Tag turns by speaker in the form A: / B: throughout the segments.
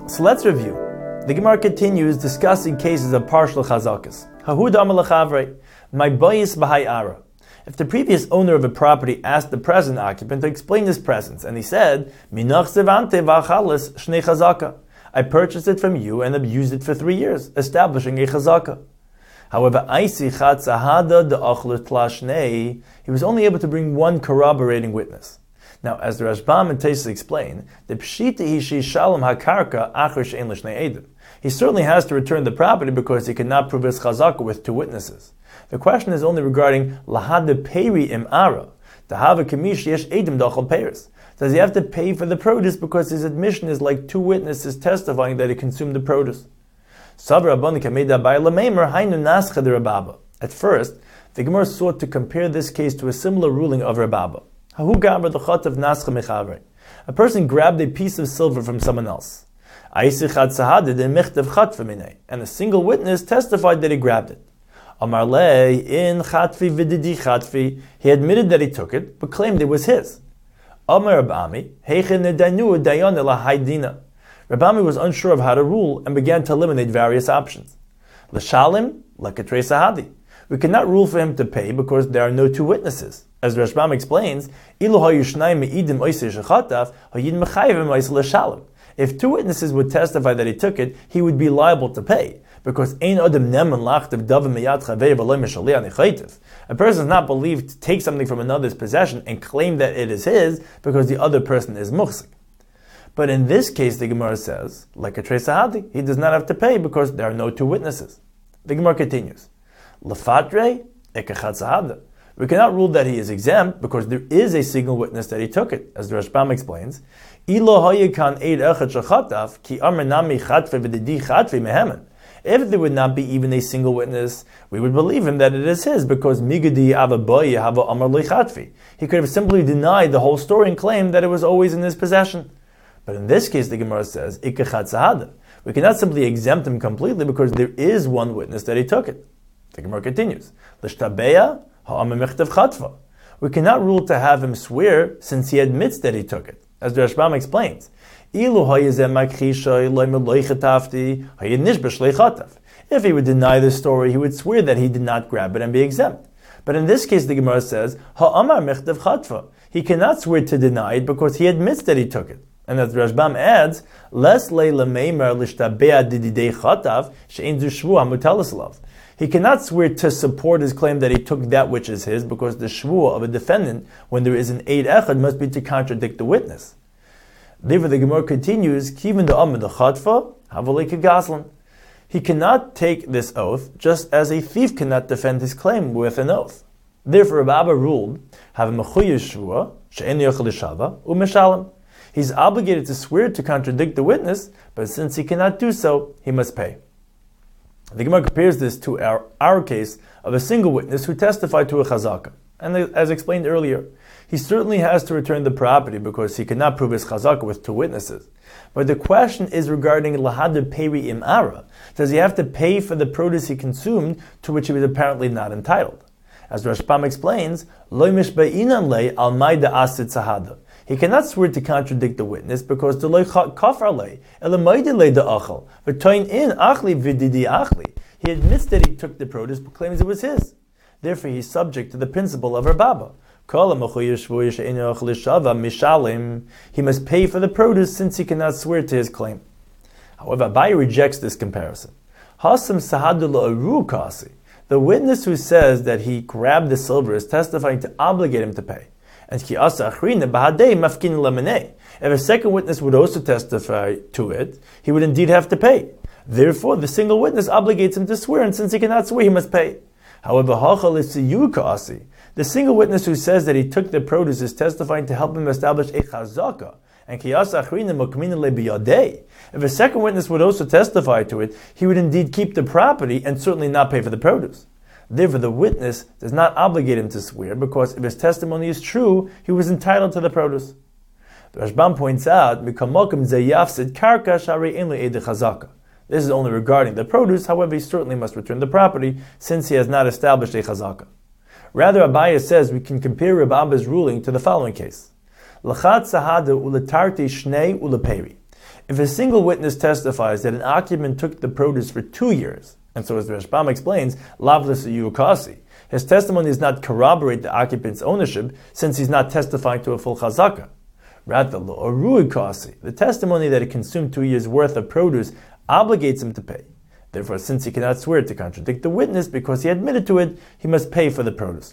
A: So let's review. The Gemara continues discussing cases of partial chazakas. Hahud amar lechavrei, my bayis b'hai ara. If the previous owner of a property asked the present occupant to explain his presence, and he said, Minach zevante v'achalis shnei chazaka, I purchased it from you and have used it for 3 years, establishing a chazaka. However, Aisi chatzahada de'achlut tlashnei, he was only able to bring one corroborating witness. Now, as the Rashbam and Tosfos explain, the pshita ishi shalom hakarka acher she'en l'shnei edim. He certainly has to return the property because he cannot prove his chazaka with 2 witnesses. The question is only regarding lahad peri im ara. Tahava kamish yesh edim dachal peiros. Does he have to pay for the produce because his admission is like 2 witnesses testifying that he consumed the produce? At first, the Gemara sought to compare this case to a similar ruling of Rababa. A person grabbed a piece of silver from someone else. And a single witness testified that he grabbed it. He admitted that he took it, but claimed it was his. Rabami was unsure of how to rule and began to eliminate various options. L'shalim, l'katrei sahadi. We cannot rule for him to pay because there are no 2 witnesses. As Rashbam explains, if 2 witnesses would testify that he took it, he would be liable to pay. Because a person is not believed to take something from another's possession and claim that it is his because the other person is muhsik. But in this case, the Gemara says, like a trei sahadi, he does not have to pay because there are no 2 witnesses. The Gemara continues, Lefatre ekachat sahada. We cannot rule that he is exempt because there is a single witness that he took it. As the Rashbam explains, if there would not be even a single witness, we would believe him that it is his because migadi avaboy hava amar lechatfi. He could have simply denied the whole story and claimed that it was always in his possession. But in this case, the Gemara says, ikachat sahada. We cannot simply exempt him completely because there is one witness that he took it. The Gemara continues, l'shtabeya ha'amar mechtav chatva. We cannot rule to have him swear since he admits that he took it. As the Rashbam explains, if he would deny the story, he would swear that he did not grab it and be exempt. But in this case, the Gemara says, ha'amar mechtav chatva. He cannot swear to deny it because he admits that he took it. And as Rashbam adds, Les leila meimer lishtabea dididei chatav she'en zu shvuah mutalas alav. He cannot swear to support his claim that he took that which is his because the shvuah of a defendant, when there is an eid echad, must be to contradict the witness. Therefore, the Gemara continues, Kivin the amid the chatva havalei kegaslan. He cannot take this oath just as a thief cannot defend his claim with an oath. Therefore, Rabba ruled, have a mechuyesh shvuah she'en yochel l'shava u'meshalem. He's obligated to swear to contradict the witness, but since he cannot do so, he must pay. The Gemara compares this to our case of a single witness who testified to a chazaka. And as explained earlier, he certainly has to return the property because he cannot prove his chazaka with 2 witnesses. But the question is regarding lahad peri im ara. Does he have to pay for the produce he consumed to which he was apparently not entitled? As Rashbam explains, lo mishba'inan le al maida asit sahada. He cannot swear to contradict the witness because the loy kafar le elamayde le da achal v'toin in achli v'didi achli. He admits that he took the produce but claims it was his. Therefore, he is subject to the principle of Rababa. He must pay for the produce since he cannot swear to his claim. However, Abaye rejects this comparison. Hasam sahadula aru kasi. The witness who says that he grabbed the silver is testifying to obligate him to pay. And if a second witness would also testify to it, he would indeed have to pay. Therefore, the single witness obligates him to swear, and since he cannot swear, he must pay. However, the single witness who says that he took the produce is testifying to help him establish a chazaka. And if a second witness would also testify to it, he would indeed keep the property and certainly not pay for the produce. Therefore, the witness does not obligate him to swear because if his testimony is true, he was entitled to the produce. The Rashbam points out, this is only regarding the produce, however, he certainly must return the property since he has not established a chazaka. Rather, Abaye says we can compare Reb Abba's ruling to the following case. If a single witness testifies that an occupant took the produce for 2 years, and so as the Rashbam explains, lavlis yukasi, his testimony does not corroborate the occupant's ownership since he's not testifying to a full chazaka. Rather, the testimony that he consumed 2 years' worth of produce obligates him to pay. Therefore, since he cannot swear to contradict the witness because he admitted to it, he must pay for the produce.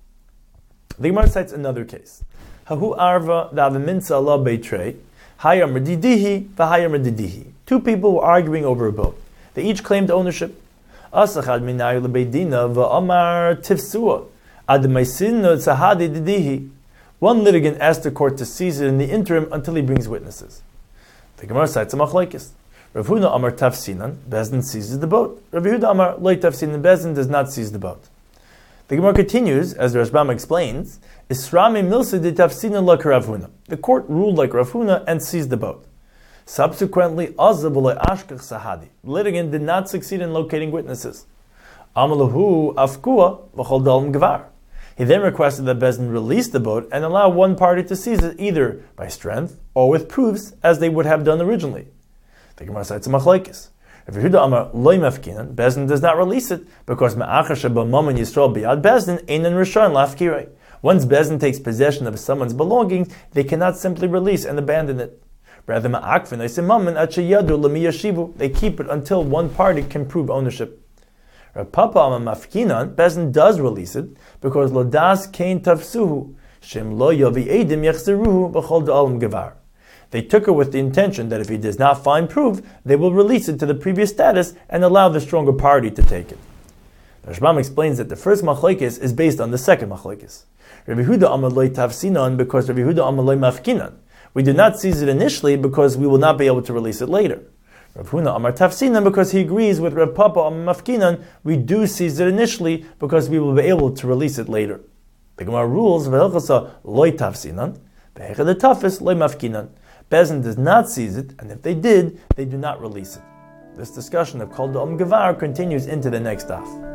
A: The Gemara cites another case. Hahu arva da'aviminsa Allah beitrei, hayar medidihi v'hayar medidihi. Two people were arguing over a boat. They each claimed ownership. Asachad minayu lebeidina v'amar tifsua admaisinno tzahadi didihi. One litigant asked the court to seize it in the interim until he brings witnesses. The Gemara cites a machlokes. Rav Huna Amar Tafsinan, Bezdin seizes the boat. Rav Yehuda Amar Loi Tafsinan, Bezdin does not seize the boat. The Gemara continues, as the Rashbam explains, Isrami Milsa de Tafsinan like Rav Huna. The court ruled like Rav Huna and seized the boat. Subsequently, Azabulai Ashkach Sahadi. The litigant did not succeed in locating witnesses. Amalahu Afkua V'chol Dalam Gvar. He then requested that Bezdin release the boat and allow one party to seize it either by strength or with proofs as they would have done originally. The Gemara cites a machlokes. If Yehuda Amar loy mafkinan, Bezdin does not release it because ma'achar sheba mammon Yisrael biyad Bezdin einan rishon lafkirei. Once Bezdin takes possession of someone's belongings, they cannot simply release and abandon it. Rather, ma'akvin oisem mammon at sheyadu lemi yashivu. They keep it until one party can prove ownership. Rav Papa Amar mafkinan, Bezdin does release it because lodas kain tafsuhu shem lo yavi edim yachzeruhu b'chol da'alam gevar. They took it with the intention that if he does not find proof, they will release it to the previous status and allow the stronger party to take it. The Rashbam explains that the first machlokes is based on the second machlokes. Rabbi Yehuda Amar Loi Tafsinan because Rabbi Yehuda Amar Loi Mafkinan. We do not seize it initially because we will not be able to release it later. Rav Huna Amar Tafsinan because he agrees with Rav Papa Amar Mafkinan. We do seize it initially because we will be able to release it later. The Gemara rules V'hilchasa Loi Tafsinan, V'hechad Tafis Loi Mafkinan. Bezdin does not seize it, and if they did, they do not release it. This discussion of Kol Da'am Gevar continues into the next daf.